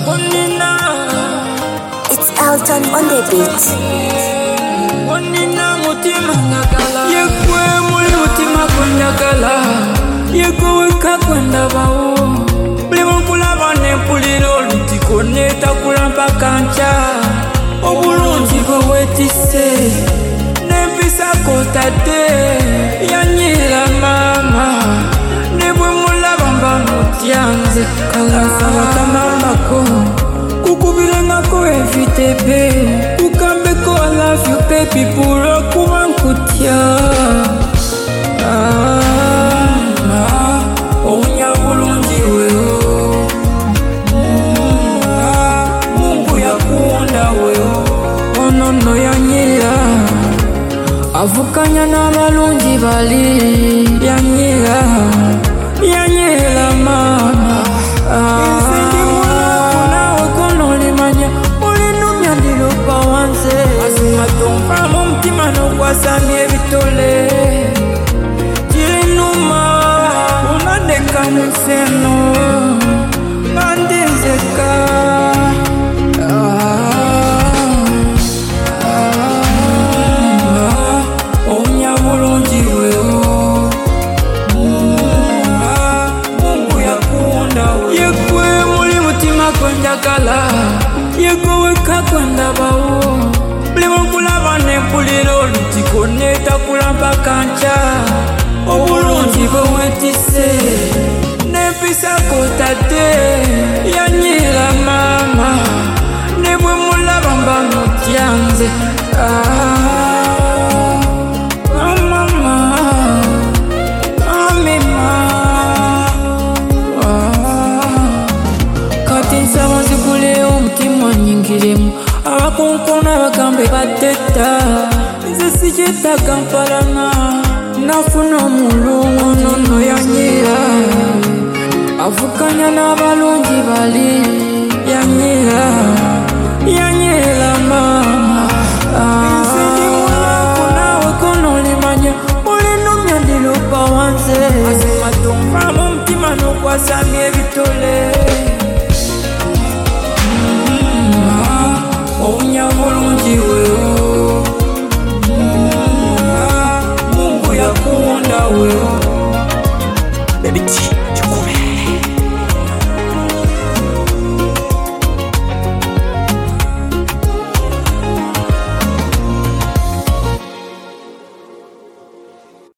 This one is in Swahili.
It's Elton on the beat. Yekwe muli mutima kwendagala, yekoweka kwenda bawo. Buli mukulaba n'empulira olutiko neetakula mpaka nkya. Obulungi bwe weetisse n'empisa k'otadde yanyiira maama. Ne bwe mulaba mba mutyanze kalasaba kamamako. Kukubirangako evitebe kukambeko I love you baby puro kuba nkutya. Ounya bulungi weho, Mungu yakuunda weho. Onono yanyira avukanya n'abalungi bali yanyira mama. Wasani vitole jirinuma unadeka mseno ngandizeka onya bulungi weho, Mungu yakuunda weho. Yekwe muli mutima kwendagala, yekoweka kwenda bawo. Buli mukulaba n'empulira olutiko neetakula mpaka nkya. Obulungi bwe weetisse n'empisa k'otadde yanyiira maama. Ne bwe mulaba mba mutyanze mama amima. Kati nsaba nziguleyo omutima nnyingiremu. Abakunkuna bagambe bateta nze sikyetaaga mpalana nafuna omulungu. Nono yanyira avukanya n'abalungi bali yanyira mama. Nze ndi mulaku naawe konolimanya olinumya ndiluka wanze. Mazima tonvaamu omutima n'okwasanga ebitole. Ounya bulungi weho, Mungu yakuunda weho. Baby